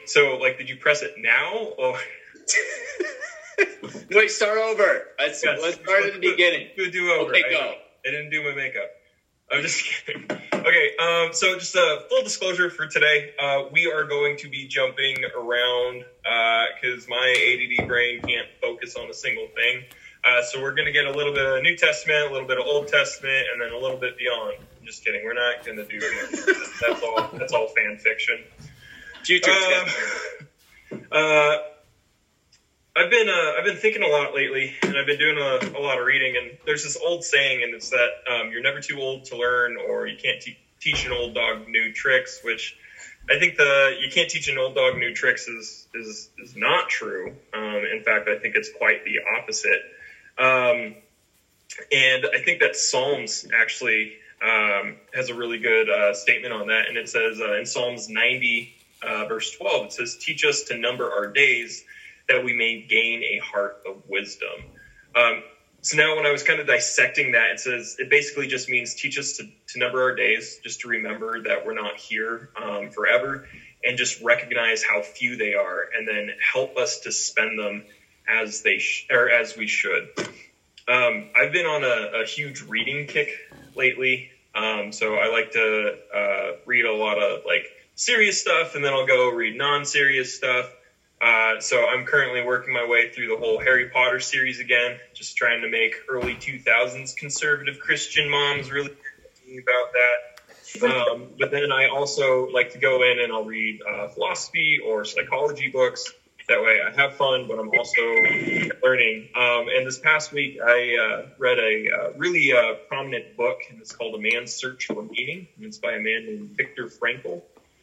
So, like, did you press it now? Or Wait, start over. Let's start at the beginning. Do over. Okay, go. I didn't do my makeup. I'm just kidding. Okay, so just a full disclosure for today. We are going to be jumping around because my ADD brain can't focus on a single thing. So we're going to get a little bit of New Testament, a little bit of Old Testament, and then a little bit beyond. I'm just kidding. We're not going to do that. That's all fan fiction. Future I've been thinking a lot lately, and I've been doing a lot of reading. And there's this old saying, and it's that you're never too old to learn, or you can't teach an old dog new tricks. Which I think you can't teach an old dog new tricks is not true. In fact, I think it's quite the opposite. And I think that Psalms actually has a really good statement on that, and it says in Psalms 90, verse 12, it says, "Teach us to number our days, that we may gain a heart of wisdom." So now when I was kind of dissecting that, it basically just means teach us to number our days, just to remember that we're not here forever, and just recognize how few they are, and then help us to spend them as we should. I've been on a huge reading kick lately, so I like to read a lot of like serious stuff, and then I'll go read non-serious stuff. So I'm currently working my way through the whole Harry Potter series again, just trying to make early 2000s conservative Christian moms really thinking about that. But then I also like to go in and I'll read philosophy or psychology books. That way I have fun, but I'm also learning. And this past week I read a really prominent book, and it's called A Man's Search for Meaning, and it's by a man named Viktor Frankl.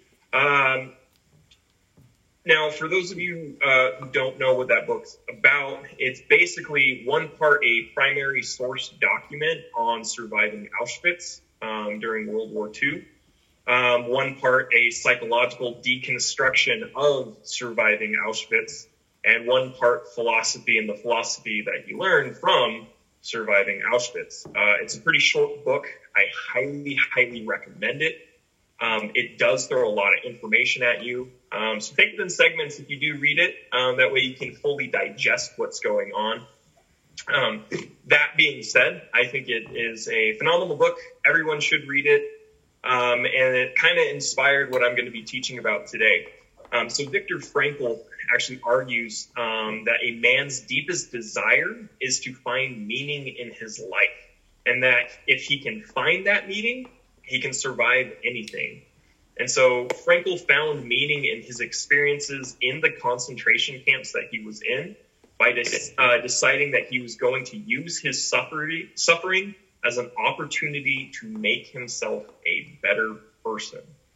Now, for those of you who don't know what that book's about, it's basically one part a primary source document on surviving Auschwitz during World War II, one part a psychological deconstruction of surviving Auschwitz, and one part philosophy and the philosophy that he learned from surviving Auschwitz. It's a pretty short book. I highly, highly recommend it. It does throw a lot of information at you. So take it in segments if you do read it. That way you can fully digest what's going on. That being said, I think it is a phenomenal book. Everyone should read it. And it kind of inspired what I'm going to be teaching about today. So Viktor Frankl actually argues that a man's deepest desire is to find meaning in his life. And that if he can find that meaning, he can survive anything. And so Frankl found meaning in his experiences in the concentration camps that he was in by deciding that he was going to use his suffering as an opportunity to make himself a better person.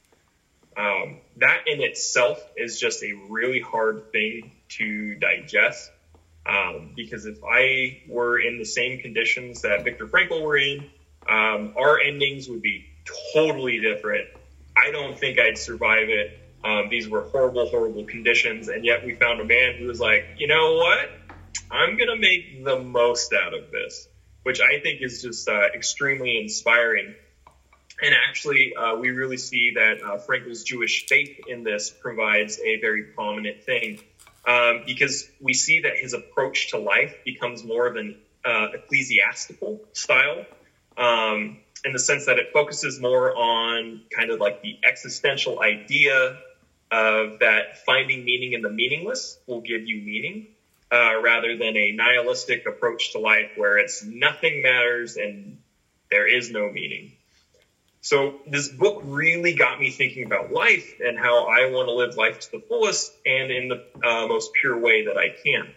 That in itself is just a really hard thing to digest, because if I were in the same conditions that Viktor Frankl were in, our endings would be totally different. I don't think I'd survive it. These were horrible, horrible conditions. And yet we found a man who was like, you know what? I'm going to make the most out of this, which I think is just extremely inspiring. And actually, we really see that Frankl's Jewish faith in this provides a very prominent thing, because we see that his approach to life becomes more of an ecclesiastical style, in the sense that it focuses more on kind of like the existential idea of that finding meaning in the meaningless will give you meaning, rather than a nihilistic approach to life where it's nothing matters and there is no meaning. So this book really got me thinking about life and how I want to live life to the fullest and in the most pure way that I can.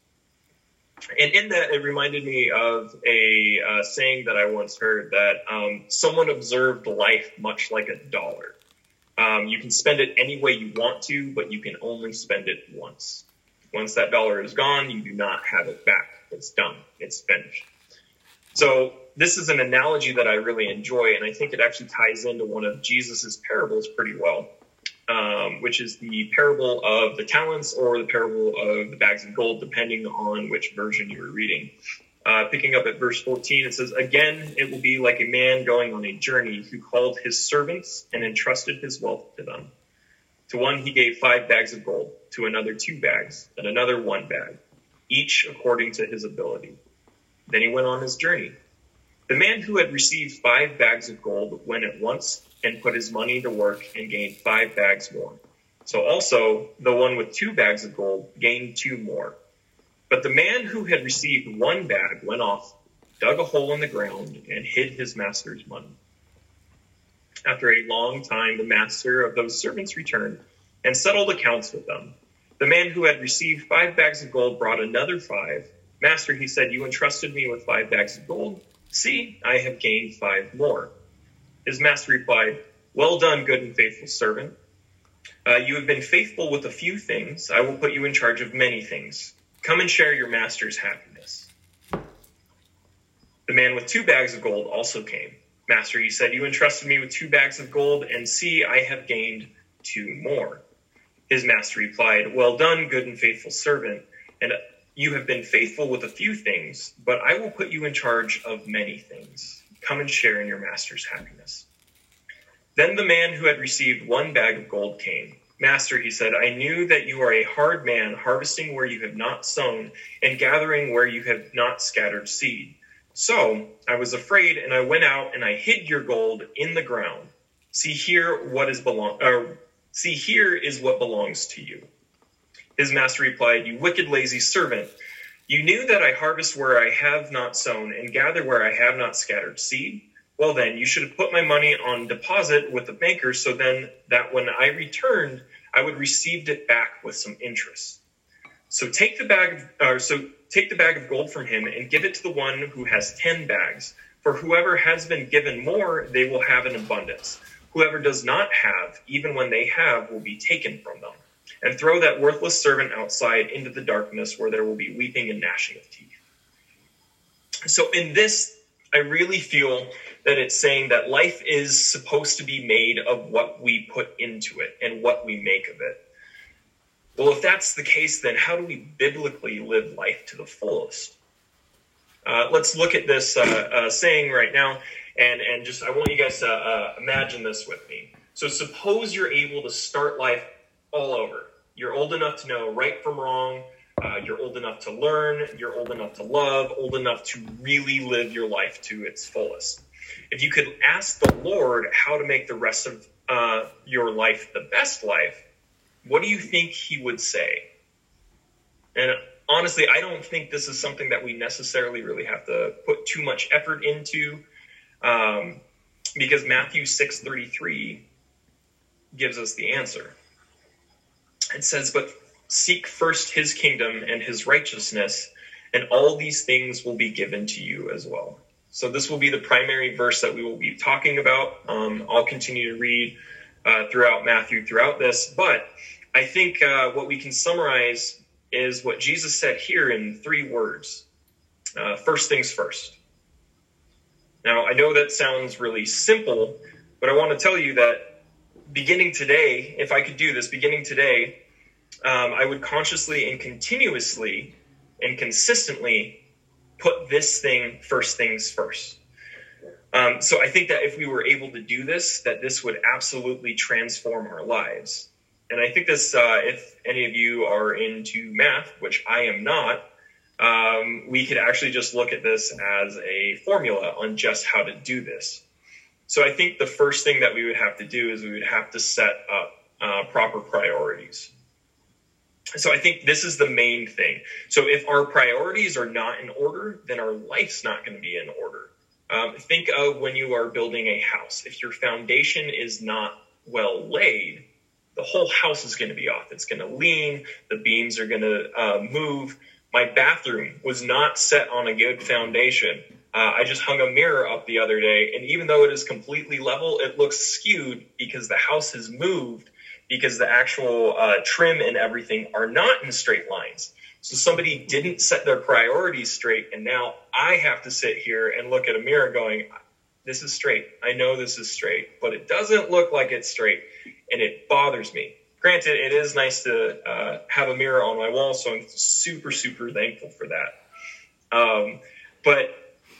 And in that, it reminded me of a saying that I once heard that someone observed life much like a dollar. You can spend it any way you want to, but you can only spend it once. Once that dollar is gone, you do not have it back. It's done. It's finished. So this is an analogy that I really enjoy, and I think it actually ties into one of Jesus's parables pretty well, which is the parable of the talents or the parable of the bags of gold, depending on which version you were reading. Picking up at verse 14, it says, "Again, it will be like a man going on a journey who called his servants and entrusted his wealth to them. To one he gave 5 bags of gold, to another 2 bags, and another 1 bag, each according to his ability. Then he went on his journey. The man who had received 5 bags of gold went at once and put his money to work and gained 5 bags more. So also the one with 2 bags of gold gained 2 more. But the man who had received 1 bag went off, dug a hole in the ground, and hid his master's money. After a long time, the master of those servants returned and settled accounts with them. The man who had received 5 bags of gold brought another 5. Master, he said, you entrusted me with 5 bags of gold. See, I have gained 5 more. His master replied, well done, good and faithful servant. You have been faithful with a few things. I will put you in charge of many things. Come and share your master's happiness. The man with 2 bags of gold also came. Master, he said, you entrusted me with 2 bags of gold, and see, I have gained 2 more. His master replied, well done, good and faithful servant, and you have been faithful with a few things, but I will put you in charge of many things. Come and share in your master's happiness. Then the man who had received 1 bag of gold came. Master, he said, I knew that you are a hard man, harvesting where you have not sown, and gathering where you have not scattered seed. So I was afraid, and I went out and I hid your gold in the ground. See here is what belongs to you. His master replied, you wicked, lazy servant. You knew that I harvest where I have not sown and gather where I have not scattered seed. Well then, you should have put my money on deposit with the banker, so then that when I returned, I would receive it back with some interest. So take the bag of gold from him and give it to the one who has 10 bags. For whoever has been given more, they will have in abundance. Whoever does not have, even when they have, will be taken from them. And throw that worthless servant outside into the darkness where there will be weeping and gnashing of teeth. So in this, I really feel that it's saying that life is supposed to be made of what we put into it and what we make of it. Well, if that's the case, then how do we biblically live life to the fullest? Let's look at this saying right now, and just I want you guys to imagine this with me. So suppose you're able to start life all over. You're old enough to know right from wrong. You're old enough to learn. You're old enough to love. Old enough to really live your life to its fullest. If you could ask the Lord how to make the rest of your life the best life, what do you think he would say? And honestly, I don't think this is something that we necessarily really have to put too much effort into, because Matthew 6:33 gives us the answer. It says, but seek first his kingdom and his righteousness, and all these things will be given to you as well. So this will be the primary verse that we will be talking about. I'll continue to read throughout Matthew throughout this, but I think what we can summarize is what Jesus said here in 3 words. First things first. Now, I know that sounds really simple, but I want to tell you that beginning today, if I could do this, beginning today, I would consciously and continuously and consistently put this thing, first things first. So I think that if we were able to do this, that this would absolutely transform our lives. And I think this, if any of you are into math, which I am not, we could actually just look at this as a formula on just how to do this. So I think the first thing that we would have to do is we would have to set up proper priorities. So I think this is the main thing. So if our priorities are not in order, then our life's not going to be in order. Think of when you are building a house. If your foundation is not well laid, the whole house is going to be off. It's going to lean. The beams are going to move. My bathroom was not set on a good foundation. I just hung a mirror up the other day, and even though it is completely level, it looks skewed because the house has moved, because the actual trim and everything are not in straight lines. So somebody didn't set their priorities straight, and now I have to sit here and look at a mirror going, this is straight. I know this is straight, but it doesn't look like it's straight, and it bothers me. Granted, it is nice to have a mirror on my wall, so I'm super, super thankful for that. But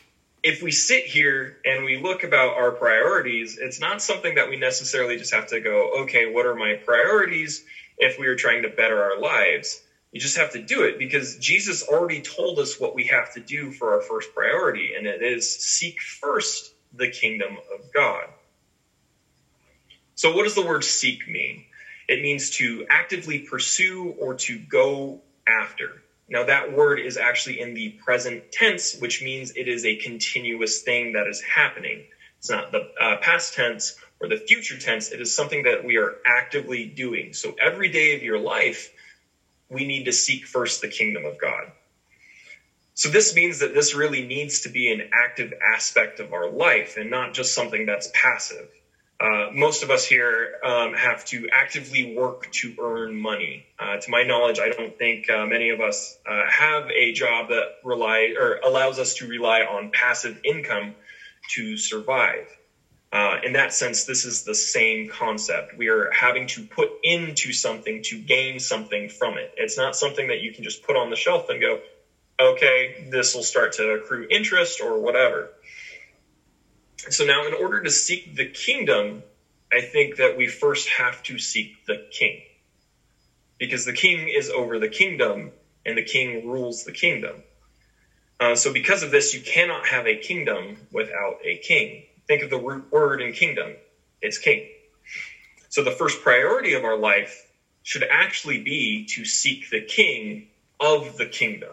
if we sit here and we look about our priorities, it's not something that we necessarily just have to go, okay, what are my priorities if we are trying to better our lives? You just have to do it because Jesus already told us what we have to do for our first priority, and it is seek first the kingdom of God. So what does the word seek mean? It means to actively pursue or to go after. Now that word is actually in the present tense, which means it is a continuous thing that is happening. It's not the past tense or the future tense. It is something that we are actively doing. So every day of your life, we need to seek first the kingdom of God. So this means that this really needs to be an active aspect of our life and not just something that's passive. Most of us here have to actively work to earn money. To my knowledge, I don't think many of us have a job that allows us to rely on passive income to survive. In that sense, this is the same concept. We are having to put into something to gain something from it. It's not something that you can just put on the shelf and go, okay, this will start to accrue interest or whatever. So now in order to seek the kingdom, I think that we first have to seek the king. Because the king is over the kingdom and the king rules the kingdom. So because of this, you cannot have a kingdom without a king. Think of the root word in kingdom. It's king. So the first priority of our life should actually be to seek the king of the kingdom.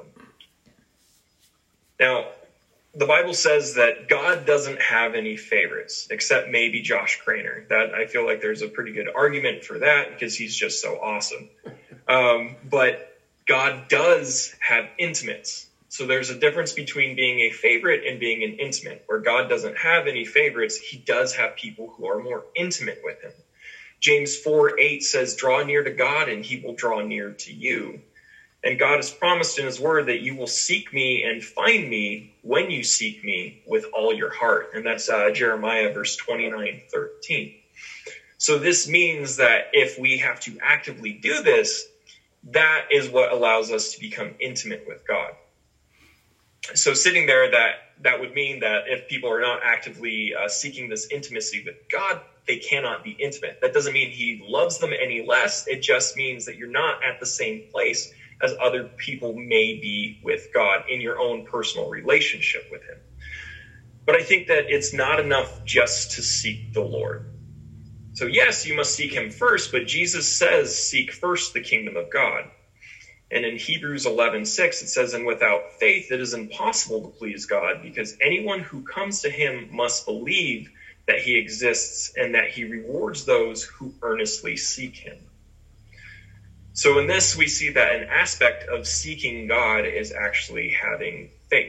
Now, the Bible says that God doesn't have any favorites, except maybe Josh Craner. That I feel like there's a pretty good argument for that because he's just so awesome. But God does have intimates. So there's a difference between being a favorite and being an intimate. Where God doesn't have any favorites, he does have people who are more intimate with him. James 4:8 says, draw near to God and he will draw near to you. And God has promised in his word that you will seek me and find me when you seek me with all your heart. And that's Jeremiah verse 29:13. So this means that if we have to actively do this, that is what allows us to become intimate with God. So sitting there, that would mean that if people are not actively seeking this intimacy with God, they cannot be intimate. That doesn't mean he loves them any less. It just means that you're not at the same place as other people may be with God in your own personal relationship with him. But I think that it's not enough just to seek the Lord. So yes, you must seek him first, but Jesus says, seek first the kingdom of God. And in Hebrews 11:6, it says, and without faith, it is impossible to please God, because anyone who comes to him must believe that he exists and that he rewards those who earnestly seek him. So in this, we see that an aspect of seeking God is actually having faith.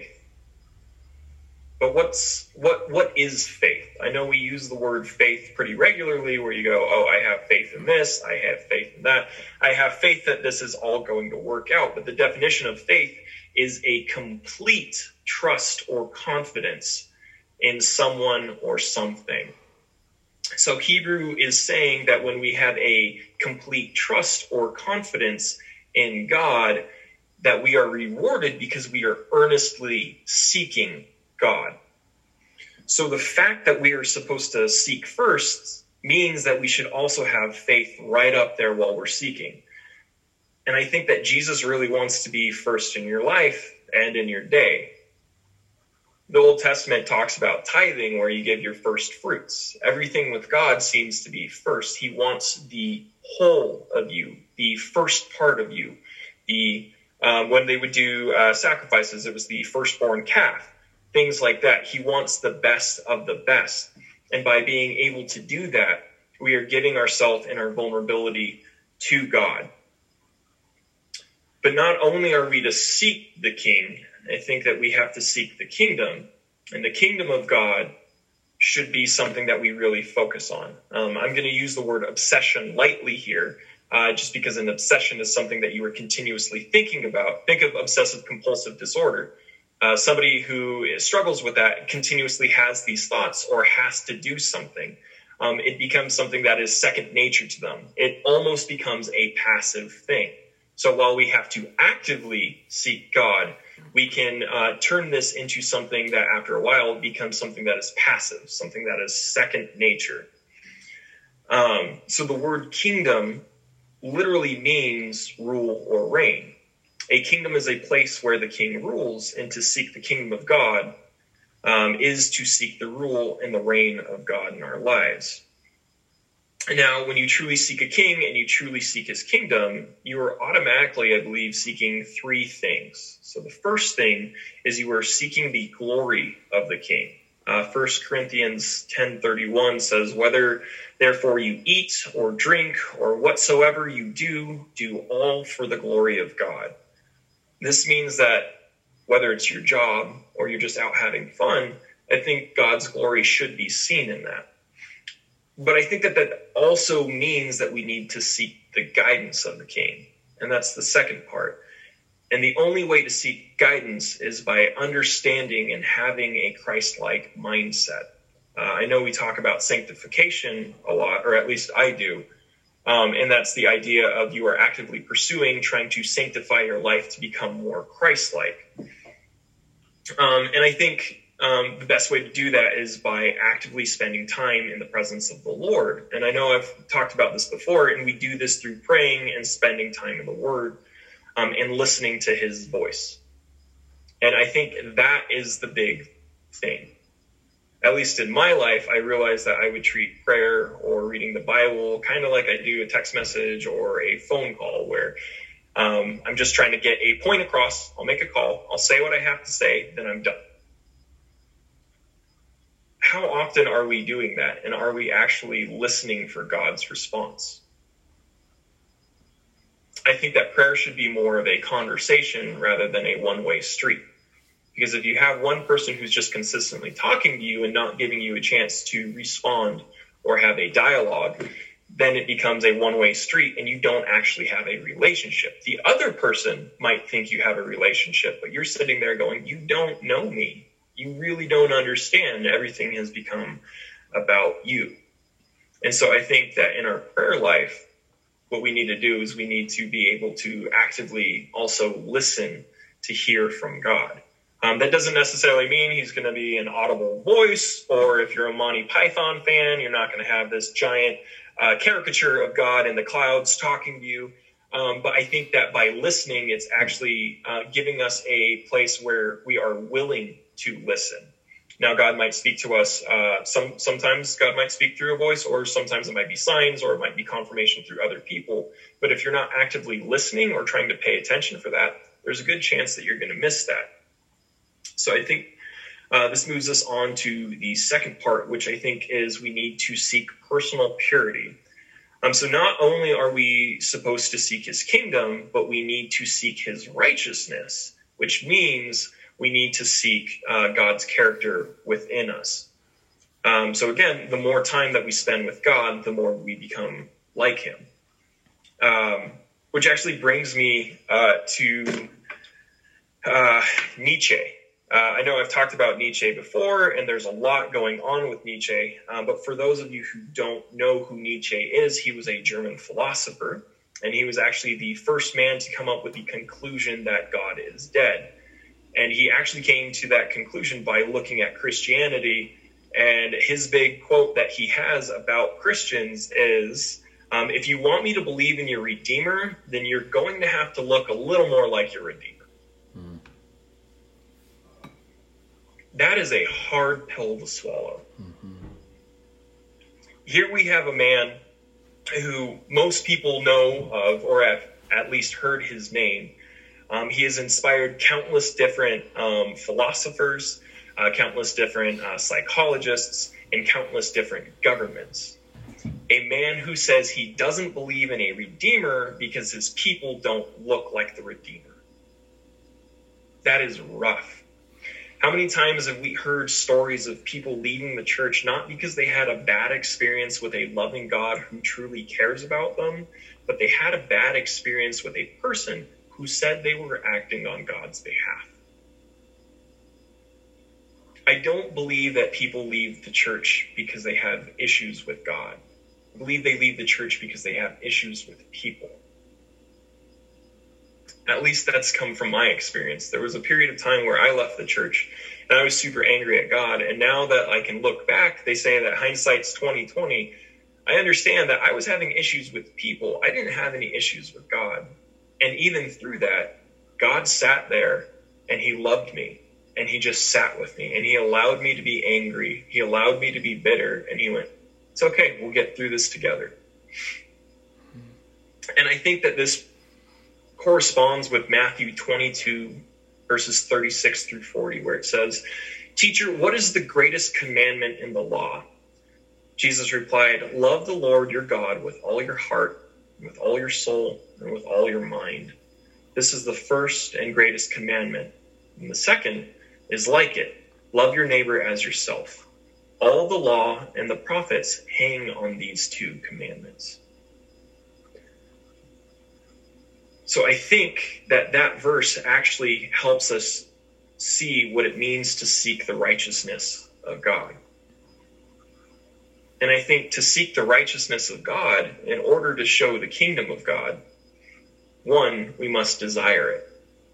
But what is faith? I know we use the word faith pretty regularly where you go, oh, I have faith in this, I have faith in that. I have faith that this is all going to work out. But the definition of faith is a complete trust or confidence in someone or something. So Hebrew is saying that when we have a complete trust or confidence in God, that we are rewarded because we are earnestly seeking God. So the fact that we are supposed to seek first means that we should also have faith right up there while we're seeking. And I think that Jesus really wants to be first in your life and in your day. The Old Testament talks about tithing, where you give your first fruits. Everything with God seems to be first. He wants the whole of you, the first part of you. When they would do sacrifices, it was the firstborn calf, things like that. He wants the best of the best. And by being able to do that, we are giving ourselves and our vulnerability to God. But not only are we to seek the King, I think that we have to seek the kingdom, and the kingdom of God should be something that we really focus on. I'm going to use the word obsession lightly here, just because an obsession is something that you are continuously thinking about. Think of obsessive compulsive disorder. Somebody who struggles with that continuously has these thoughts or has to do something. It becomes something that is second nature to them. It almost becomes a passive thing. So while we have to actively seek God, we can turn this into something that after a while becomes something that is passive, something that is second nature. So the word kingdom literally means rule or reign. A kingdom is a place where the king rules, and to seek the kingdom of God is to seek the rule and the reign of God in our lives. Now, when you truly seek a king and you truly seek his kingdom, you are automatically, I believe, seeking three things. So the first thing is you are seeking the glory of the king. 1 Corinthians 10:31 says, "Whether therefore you eat or drink or whatsoever you do, do all for the glory of God." This means that whether it's your job or you're just out having fun, I think God's glory should be seen in that. But I think that also means that we need to seek the guidance of the king. And that's the second part. And the only way to seek guidance is by understanding and having a Christ-like mindset. I know we talk about sanctification a lot, or at least I do. And that's the idea of you are actively pursuing, trying to sanctify your life to become more Christ-like. And I think the best way to do that is by actively spending time in the presence of the Lord. And I know I've talked about this before, and we do this through praying and spending time in the Word and listening to his voice. And I think that is the big thing. At least in my life, I realized that I would treat prayer or reading the Bible kind of like I do a text message or a phone call, where I'm just trying to get a point across. I'll make a call. I'll say what I have to say, then I'm done. How often are we doing that? And are we actually listening for God's response? I think that prayer should be more of a conversation rather than a one-way street. Because if you have one person who's just consistently talking to you and not giving you a chance to respond or have a dialogue, then it becomes a one-way street and you don't actually have a relationship. The other person might think you have a relationship, but you're sitting there going, you don't know me. You really don't understand. Everything has become about you. And so I think that in our prayer life, what we need to do is we need to be able to actively also listen to hear from God. That doesn't necessarily mean he's going to be an audible voice, or if you're a Monty Python fan, you're not going to have this giant caricature of God in the clouds talking to you. But I think that by listening, it's actually giving us a place where we are willing to listen. Now, God might speak to us. Sometimes God might speak through a voice, or sometimes it might be signs, or it might be confirmation through other people. But if you're not actively listening or trying to pay attention for that, there's a good chance that you're going to miss that. So I think this moves us on to the second part, which I think is we need to seek personal purity. So not only are we supposed to seek his kingdom, but we need to seek his righteousness, which means we need to seek God's character within us. So again, the more time that we spend with God, the more we become like him. Which actually brings me to Nietzsche. I know I've talked about Nietzsche before, and there's a lot going on with Nietzsche. But for those of you who don't know who Nietzsche is, he was a German philosopher, and he was actually the first man to come up with the conclusion that God is dead. And he actually came to that conclusion by looking at Christianity. And his big quote that he has about Christians is, if you want me to believe in your Redeemer, then you're going to have to look a little more like your Redeemer. That is a hard pill to swallow. Mm-hmm. Here we have a man who most people know of, or have at least heard his name. He has inspired countless different philosophers, countless different psychologists, and countless different governments. A man who says he doesn't believe in a Redeemer because his people don't look like the Redeemer. That is rough. How many times have we heard stories of people leaving the church not because they had a bad experience with a loving God who truly cares about them, but they had a bad experience with a person who said they were acting on God's behalf? I don't believe that people leave the church because they have issues with God. I believe they leave the church because they have issues with people. At least that's come from my experience. There was a period of time where I left the church and I was super angry at God. And now that I can look back, they say that hindsight's 20/20. I understand that I was having issues with people. I didn't have any issues with God. And even through that, God sat there and he loved me and he just sat with me and he allowed me to be angry. He allowed me to be bitter and he went, it's okay. We'll get through this together. And I think that this corresponds with Matthew 22, verses 36 through 40, where it says, "Teacher, what is the greatest commandment in the law?" Jesus replied, "Love the Lord your God with all your heart, with all your soul, and with all your mind. This is the first and greatest commandment. And the second is like it. Love your neighbor as yourself. All the law and the prophets hang on these two commandments." So I think that that verse actually helps us see what it means to seek the righteousness of God. And I think to seek the righteousness of God, in order to show the kingdom of God, one, we must desire it.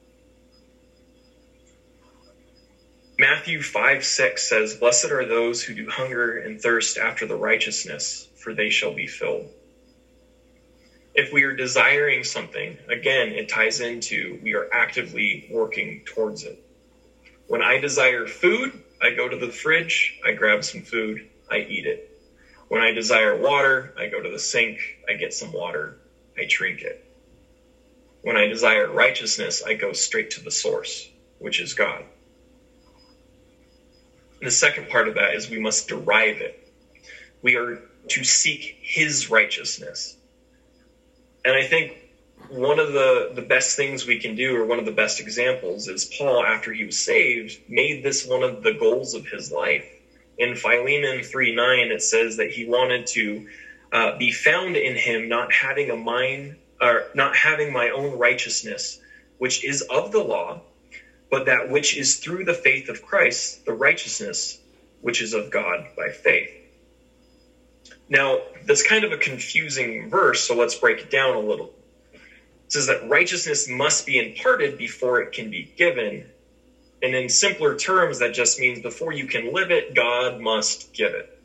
Matthew 5:6 says, "Blessed are those who do hunger and thirst after the righteousness, for they shall be filled." If we are desiring something, again, it ties into we are actively working towards it. When I desire food, I go to the fridge, I grab some food, I eat it. When I desire water, I go to the sink, I get some water, I drink it. When I desire righteousness, I go straight to the source, which is God. And the second part of that is we must derive it. We are to seek his righteousness. And I think one of the best things we can do, or one of the best examples, is Paul, after he was saved, made this one of the goals of his life. In Philemon 3:9, it says that he wanted to be found in him, not having my own righteousness, which is of the law, but that which is through the faith of Christ, the righteousness which is of God by faith. Now, that's kind of a confusing verse, so let's break it down a little. It says that righteousness must be imparted before it can be given. And in simpler terms, that just means before you can live it, God must give it.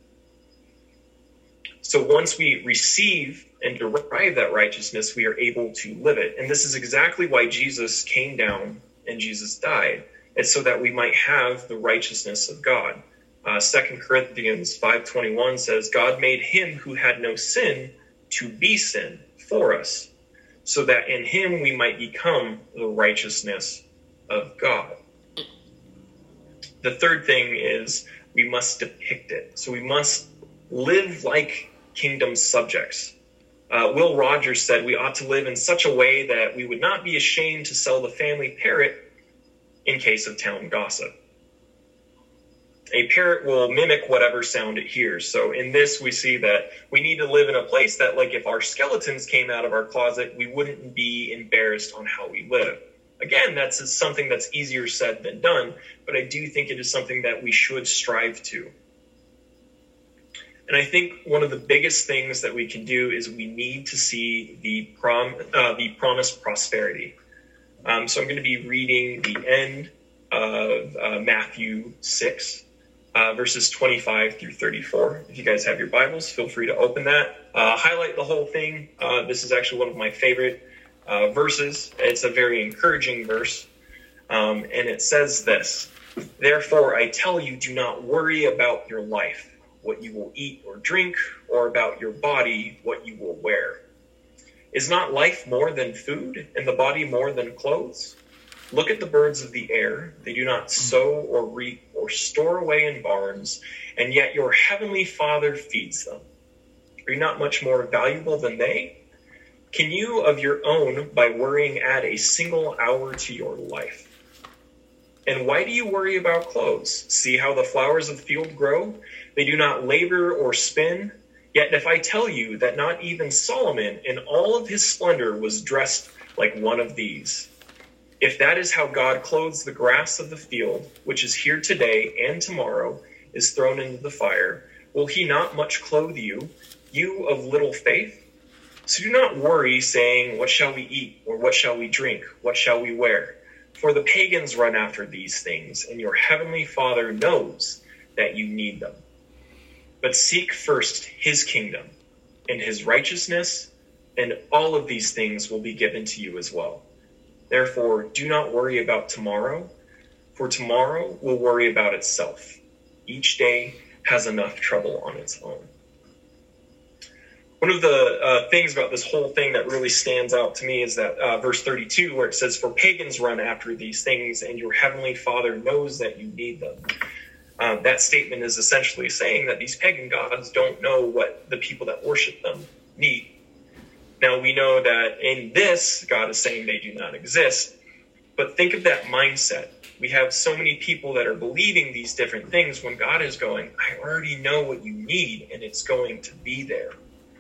So once we receive and derive that righteousness, we are able to live it. And this is exactly why Jesus came down and Jesus died. It's so that we might have the righteousness of God. 2 Corinthians 5:21 says, "God made him who had no sin to be sin for us, so that in him we might become the righteousness of God." The third thing is we must depict it. So we must live like kingdom subjects. Will Rogers said we ought to live in such a way that we would not be ashamed to sell the family parrot in case of town gossip. A parrot will mimic whatever sound it hears. So in this, we see that we need to live in a place that, like, if our skeletons came out of our closet, we wouldn't be embarrassed on how we live. Again, that's something that's easier said than done, but I do think it is something that we should strive to. And I think one of the biggest things that we can do is we need to see the promised prosperity. So I'm going to be reading the end of Matthew 6. Verses 25 through 34. If you guys have your Bibles, feel free to open that. Highlight the whole thing. This is actually one of my favorite verses. It's a very encouraging verse. And it says this: "Therefore I tell you, do not worry about your life, what you will eat or drink, or about your body, what you will wear. Is not life more than food, and the body more than clothes? Look at the birds of the air. They do not sow or reap or store away in barns, and yet your heavenly Father feeds them. Are you not much more valuable than they? Can you of your own, by worrying, add a single hour to your life? And why do you worry about clothes? See how the flowers of the field grow? They do not labor or spin. Yet if I tell you that not even Solomon in all of his splendor was dressed like one of these. If that is how God clothes the grass of the field, which is here today and tomorrow is thrown into the fire, will he not much clothe you, you of little faith? So do not worry, saying, what shall we eat, or what shall we drink, what shall we wear? For the pagans run after these things, and your heavenly Father knows that you need them. But seek first his kingdom and his righteousness, and all of these things will be given to you as well. Therefore, do not worry about tomorrow, for tomorrow will worry about itself. Each day has enough trouble on its own. One of the things about this whole thing that really stands out to me is that verse 32, where it says, for pagans run after these things, and your heavenly Father knows that you need them. That statement is essentially saying that these pagan gods don't know what the people that worship them need. Now, we know that in this, God is saying they do not exist, but think of that mindset. We have so many people that are believing these different things when God is going, I already know what you need, and it's going to be there.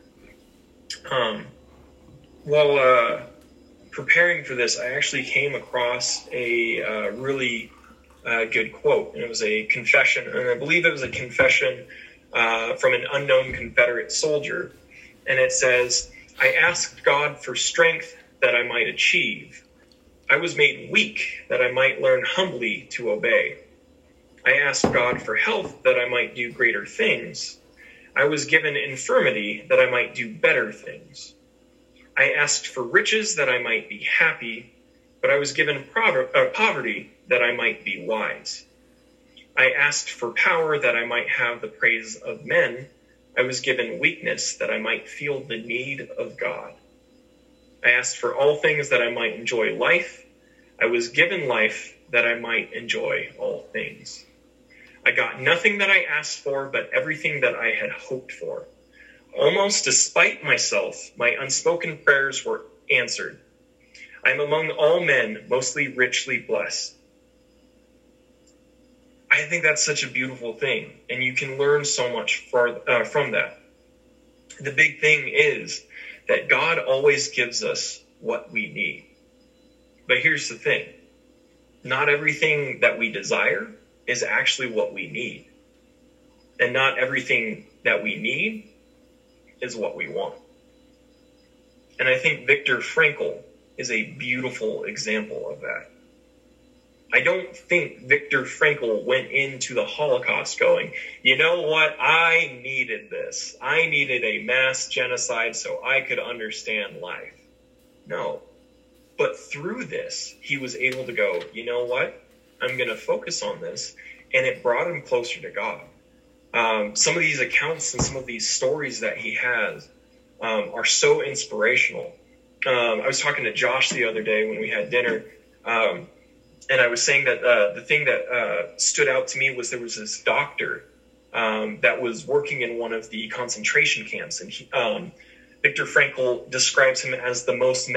While preparing for this, I actually came across a really good quote, and it was a confession, and I believe it was a confession from an unknown Confederate soldier, and it says, I asked God for strength that I might achieve. I was made weak that I might learn humbly to obey. I asked God for health that I might do greater things. I was given infirmity that I might do better things. I asked for riches that I might be happy, but I was given poverty that I might be wise. I asked for power that I might have the praise of men. I was given weakness that I might feel the need of God. I asked for all things that I might enjoy life. I was given life that I might enjoy all things. I got nothing that I asked for, but everything that I had hoped for. Almost despite myself, my unspoken prayers were answered. I am among all men mostly richly blessed. I think that's such a beautiful thing, and you can learn so much from that. The big thing is that God always gives us what we need. But here's the thing. Not everything that we desire is actually what we need. And not everything that we need is what we want. And I think Viktor Frankl is a beautiful example of that. I don't think Viktor Frankl went into the Holocaust going, you know what, I needed this. I needed a mass genocide so I could understand life. No. But through this, he was able to go, you know what, I'm going to focus on this. And it brought him closer to God. Some of these accounts and some of these stories that he has are so inspirational. I was talking to Josh the other day when we had dinner, and I was saying that the thing that stood out to me was there was this doctor that was working in one of the concentration camps, and Viktor Frankl describes him as the most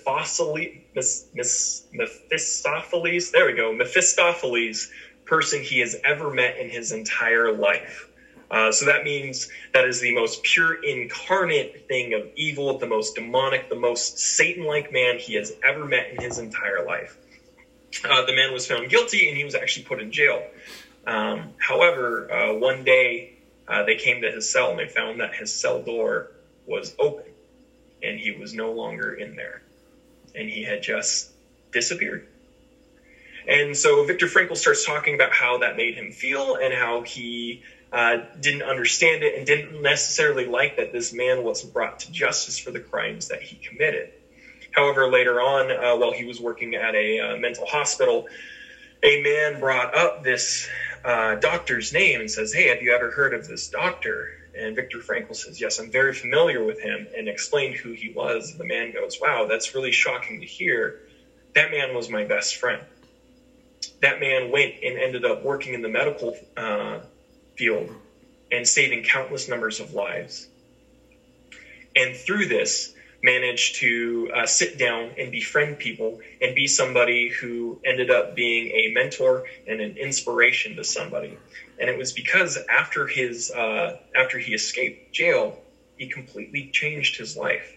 Mephistopheles person he has ever met in his entire life. So that means that is the most pure incarnate thing of evil, the most demonic, the most Satan-like man he has ever met in his entire life. The man was found guilty and he was actually put in jail. However, one day they came to his cell and they found that his cell door was open and he was no longer in there. And he had just disappeared. And so Viktor Frankl starts talking about how that made him feel and how he didn't understand it and didn't necessarily like that this man wasn't brought to justice for the crimes that he committed. However, later on, while he was working at a mental hospital, a man brought up this doctor's name and says, hey, have you ever heard of this doctor? And Viktor Frankl says, yes, I'm very familiar with him, and explained who he was. And the man goes, wow, that's really shocking to hear. That man was my best friend. That man went and ended up working in the medical field and saving countless numbers of lives. And through this, managed to sit down and befriend people and be somebody who ended up being a mentor and an inspiration to somebody. And it was because after he escaped jail, he completely changed his life.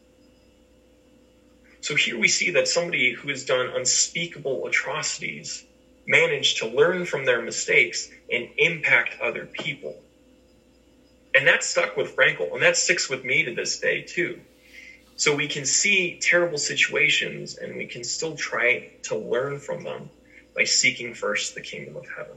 So here we see that somebody who has done unspeakable atrocities managed to learn from their mistakes and impact other people. And that stuck with Frankl, and that sticks with me to this day too. So we can see terrible situations and we can still try to learn from them by seeking first the kingdom of heaven.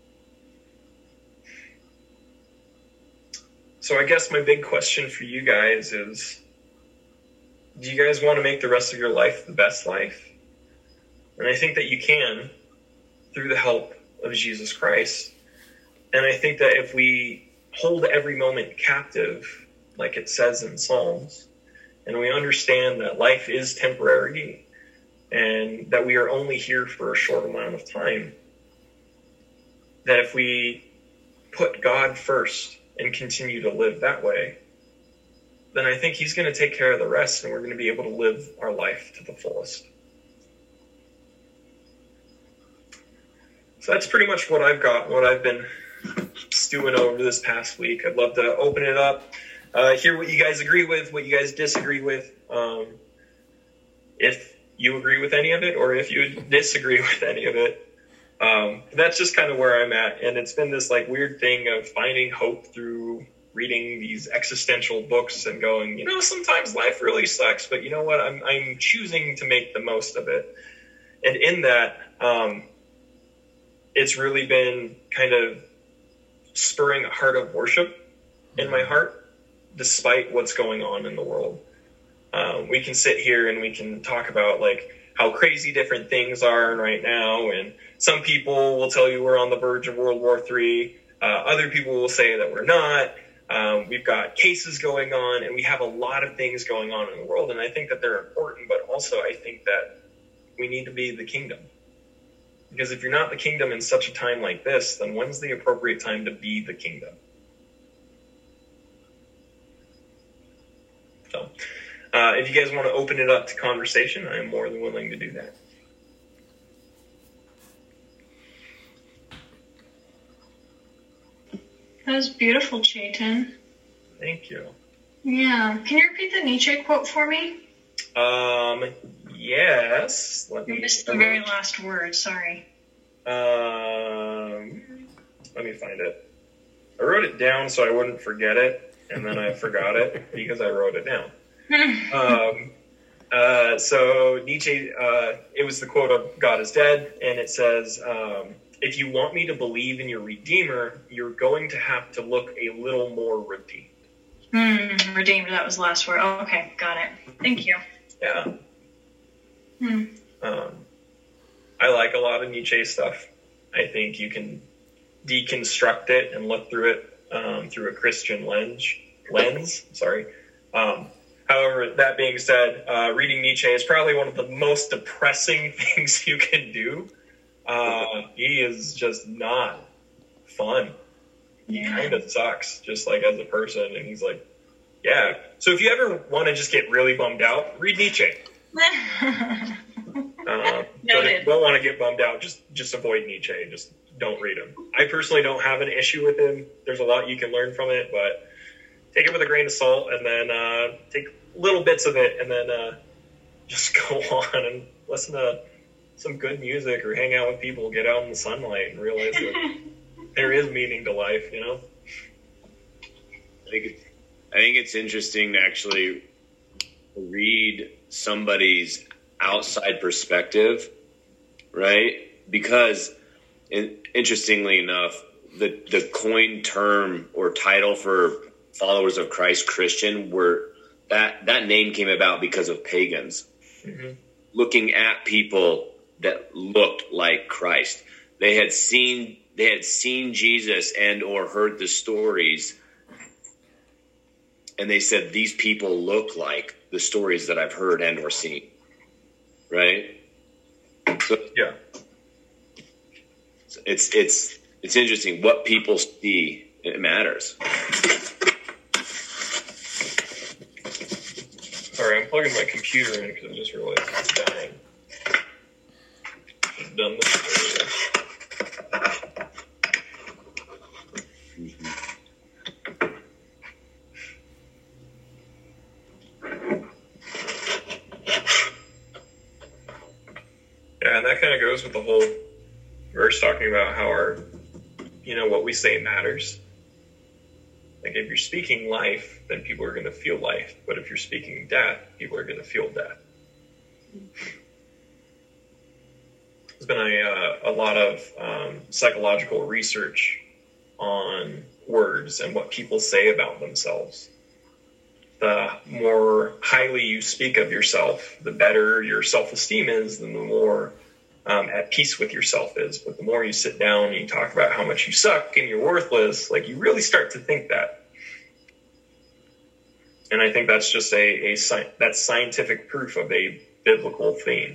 So I guess my big question for you guys is, do you guys want to make the rest of your life the best life? And I think that you can through the help of Jesus Christ. And I think that if we hold every moment captive, like it says in Psalms, and we understand that life is temporary and that we are only here for a short amount of time, that if we put God first and continue to live that way, then I think he's going to take care of the rest and we're going to be able to live our life to the fullest. So that's pretty much what I've got, what I've been stewing over this past week. I'd love to open it up, hear what you guys agree with, what you guys disagree with, if you agree with any of it or if you disagree with any of it. That's just kind of where I'm at. And it's been this like weird thing of finding hope through reading these existential books and going, sometimes life really sucks, but you know what? I'm choosing to make the most of it. And in that, it's really been kind of spurring a heart of worship in my heart, despite what's going on in the world. We can sit here and we can talk about like how crazy different things are right now. And some people will tell you we're on the verge of World War III. Other people will say that we're not. We've got cases going on and we have a lot of things going on in the world. And I think that they're important, but also I think that we need to be the kingdom. Because if you're not the kingdom in such a time like this, then when's the appropriate time to be the kingdom? So, if you guys want to open it up to conversation, I am more than willing to do that. That was beautiful, Chayton. Thank you. Yeah. Can you repeat the Nietzsche quote for me? Yes. You missed the very last word. Sorry. Let me find it. I wrote it down so I wouldn't forget it, and then I forgot it because I wrote it down. So Nietzsche, it was the quote of God is dead, and it says, if you want me to believe in your Redeemer, you're going to have to look a little more redeemed. Redeemed, that was the last word. Oh, okay, got it. Thank you. Yeah. I like a lot of Nietzsche stuff. I think you can deconstruct it and look through it through a Christian lens. However, that being said, reading Nietzsche is probably one of the most depressing things you can do. He is just not fun. He kind of sucks, just like as a person. And he's like, yeah. So if you ever want to just get really bummed out, read Nietzsche. But if you don't want to get bummed out, just avoid Nietzsche. Just don't read him. I personally don't have an issue with him. There's a lot you can learn from it, but take it with a grain of salt and then take little bits of it and then just go on and listen to some good music or hang out with people, get out in the sunlight and realize that there is meaning to life, I think it's interesting to actually read somebody's outside perspective, right? Because interestingly enough, the coined term or title for followers of Christ, Christian, that name came about because of pagans looking at people that looked like Christ. They had seen Jesus and or heard the stories, and they said, these people look like the stories that I've heard and or seen. Right? So, yeah. It's interesting what people see. It matters. Sorry, I'm plugging my computer in because I just realized it's dying. I've done this earlier. Yeah, and that kind of goes with the whole verse talking about how our, what we say matters. Like if you're speaking life, then people are going to feel life. But if you're speaking death, people are going to feel death. There's been a lot of psychological research on words and what people say about themselves. The more highly you speak of yourself, the better your self-esteem is, and the more at peace with yourself is. But the more you sit down and you talk about how much you suck and you're worthless, like you really start to think that. And I think that's just that's scientific proof of a biblical theme.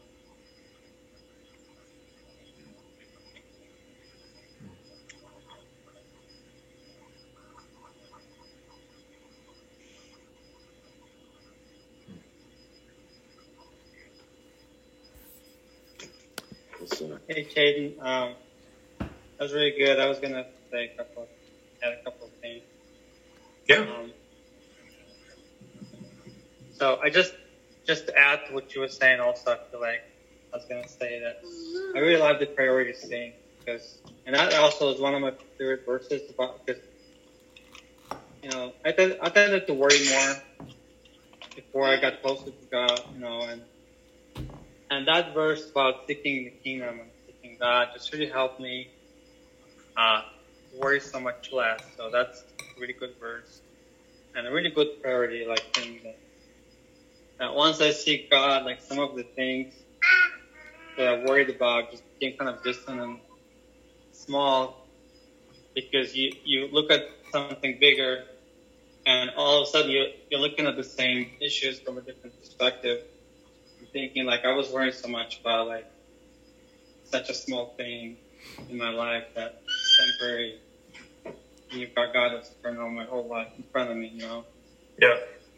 Hey, Caden, that was really good. I was gonna say a couple of things. Yeah. So I just to add to what you were saying, also I feel like I was gonna say that I really love the priorities thing and that also is one of my favorite verses because I tended to worry more before I got closer to God, and that verse about seeking the kingdom and seeking God just really helped me worry so much less. So that's a really good verse and a really good priority, like thing that once I seek God, like some of the things that I worried about just became kind of distant and small because you look at something bigger and all of a sudden you're looking at the same issues from a different perspective. Thinking like I was worrying so much about like such a small thing in my life that temporary. And you've got God that's eternal my whole life in front of me, Yeah.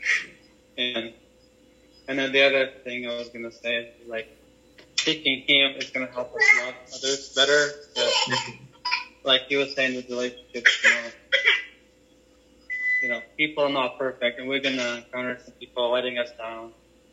And then the other thing I was gonna say is like seeking Him is gonna help us love others better. Like you were saying with relationships, people are not perfect, and we're gonna encounter some people letting us down.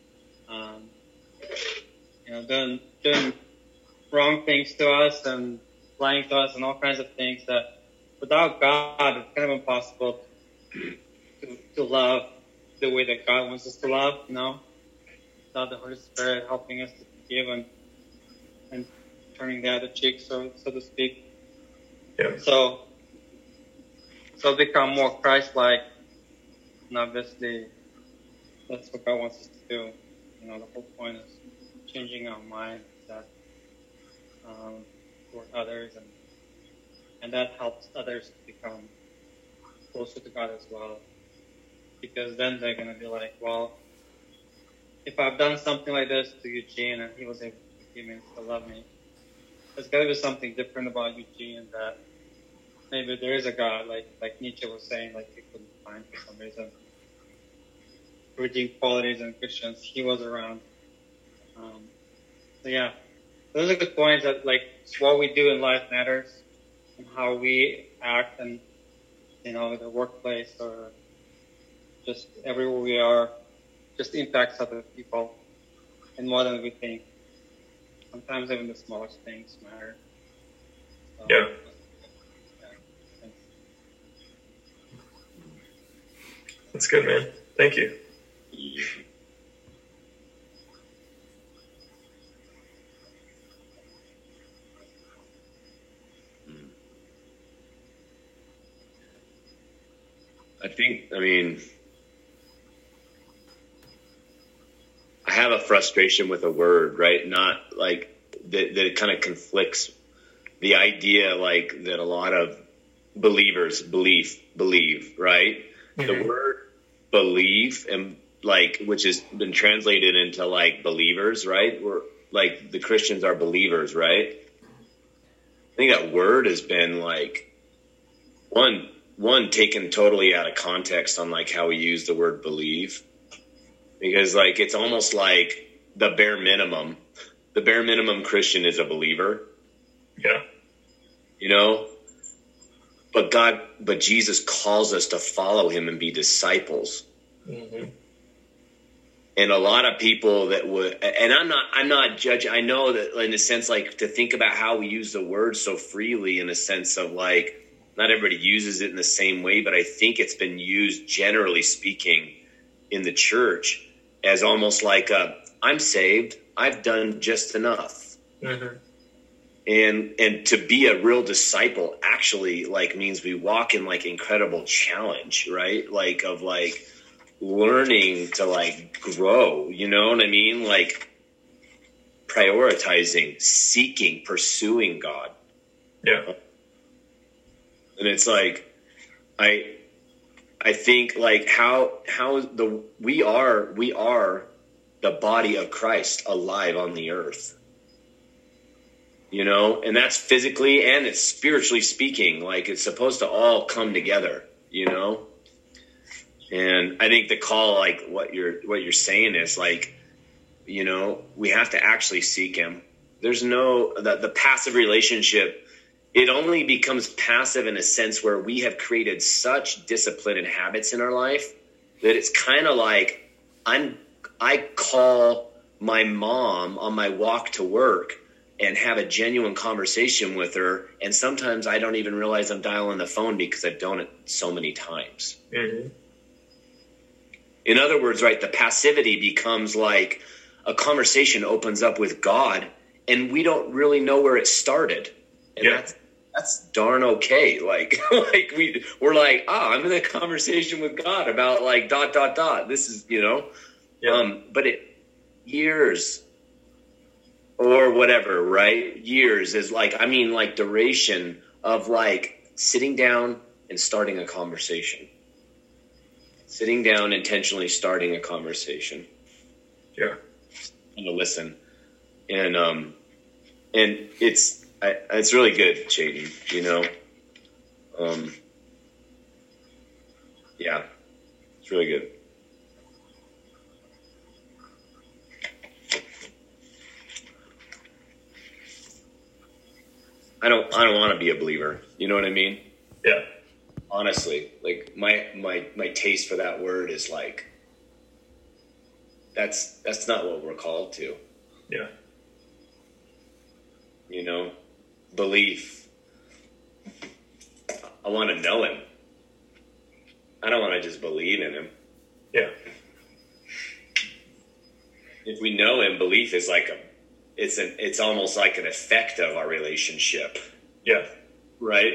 Doing wrong things to us and lying to us and all kinds of things that without God, it's kind of impossible to love the way that God wants us to love, without the Holy Spirit helping us to forgive and turning the other cheek, so to speak. Yeah. So become more Christ-like, and obviously that's what God wants us to do. The whole point is changing our minds toward others, and that helps others to become closer to God as well. Because then they're going to be like, well, if I've done something like this to Eugene and he was able to forgive me and still love me, there's got to be something different about Eugene that maybe there is a God, like Nietzsche was saying, like he couldn't find for some reason. Redeemed qualities in Christians, he was around. So yeah, those are good points that like what we do in life matters and how we act and, the workplace or just everywhere we are just impacts other people and more than we think. Sometimes even the smallest things matter. So, Yeah. Thanks. That's good, man. Thank you. I have a frustration with a word, right? Not like that it kind of conflicts the idea like that a lot of believers believe, right? Mm-hmm. The word believe and like, which has been translated into like believers, right? We're like the Christians are believers, right? I think that word has been like one taken totally out of context on like how we use the word believe, because like it's almost like the bare minimum Christian is a believer. Yeah. But Jesus calls us to follow him and be disciples. Mm-hmm. And a lot of people that would, and I'm not judging. I know that in a sense, like to think about how we use the word so freely in a sense of like, not everybody uses it in the same way, but I think it's been used, generally speaking, in the church as almost like I'm saved, I've done just enough. Mm-hmm. And to be a real disciple actually like means we walk in like incredible challenge, right? Like of like learning to like grow, you know what I mean? Like prioritizing, seeking, pursuing God. Yeah. And it's like, I think like how we are the body of Christ alive on the earth, you know, and that's physically and it's spiritually speaking, like it's supposed to all come together, you know? And I think the call, like what you're saying is like, you know, we have to actually seek him. There's no, the passive relationship, it only becomes passive in a sense where we have created such discipline and habits in our life that it's kind of like I call my mom on my walk to work and have a genuine conversation with her. And sometimes I don't even realize I'm dialing the phone because I've done it so many times. Mm-hmm. In other words, right, the passivity becomes like a conversation opens up with God and we don't really know where it started. And that's darn okay. Like, like we're like, I'm in a conversation with God about like ... This is, you know, but years or whatever, right? Years is like, I mean, like duration of like sitting down and starting a conversation, sitting down, intentionally starting a conversation. Yeah. And to listen. And it's really good, Chayton, you know? Yeah, it's really good. I don't want to be a believer. You know what I mean? Yeah. Honestly, like my taste for that word is like, that's not what we're called to. Yeah. You know, belief. I want to know him. I don't want to just believe in him. Yeah. If we know him, belief is like it's almost like an effect of our relationship. Yeah. Right?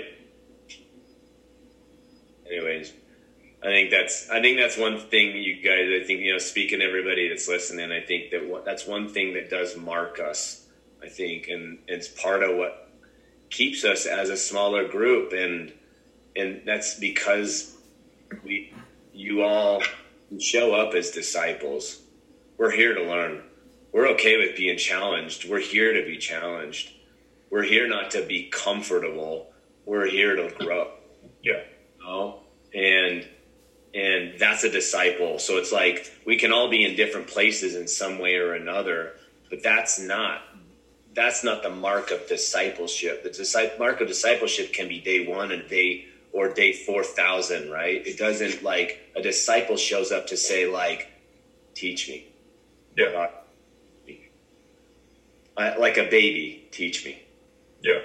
Anyways, I think that's one thing, you guys, I think, you know, speaking to everybody that's listening, I think that's one thing that does mark us, I think, and it's part of what keeps us as a smaller group, and that's because you all show up as disciples. We're here to learn. We're okay with being challenged. We're here to be challenged. We're here not to be comfortable. We're here to grow. Yeah. You know? And that's a disciple. So it's like we can all be in different places in some way or another, but that's not the mark of discipleship. The mark of discipleship can be day 1 and day 4,000, right? It doesn't, like, a disciple shows up to say, like, teach me. Yeah. Like a baby, teach me. Yeah.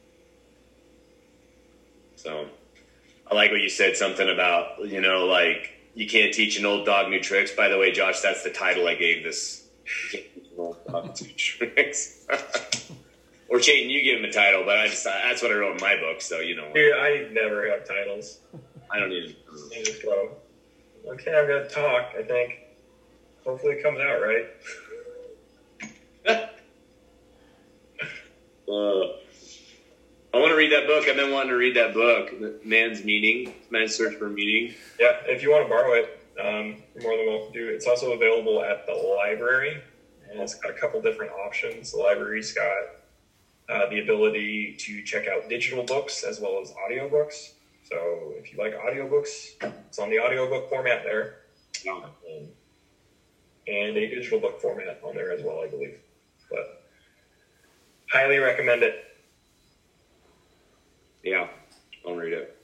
So I like what you said, something about, you know, like, you can't teach an old dog new tricks. By the way, Josh, that's the title I gave this. You can't teach an old dog new tricks. Or Chayton, you give him a title, but that's what I wrote in my book, so you know. Dude, I never have titles. I don't even. You just go, okay, I'm going to talk, I think. Hopefully it comes out right. I want to read that book. I've been wanting to read that book, Man's Search for Meaning. Yeah, if you want to borrow it, you're more than welcome to. It's also available at the library, and it's got a couple different options. The library's got the ability to check out digital books as well as audiobooks. So if you like audiobooks, it's on the audiobook format there. And a digital book format on there as well, I believe. But highly recommend it. Yeah, I'll read it.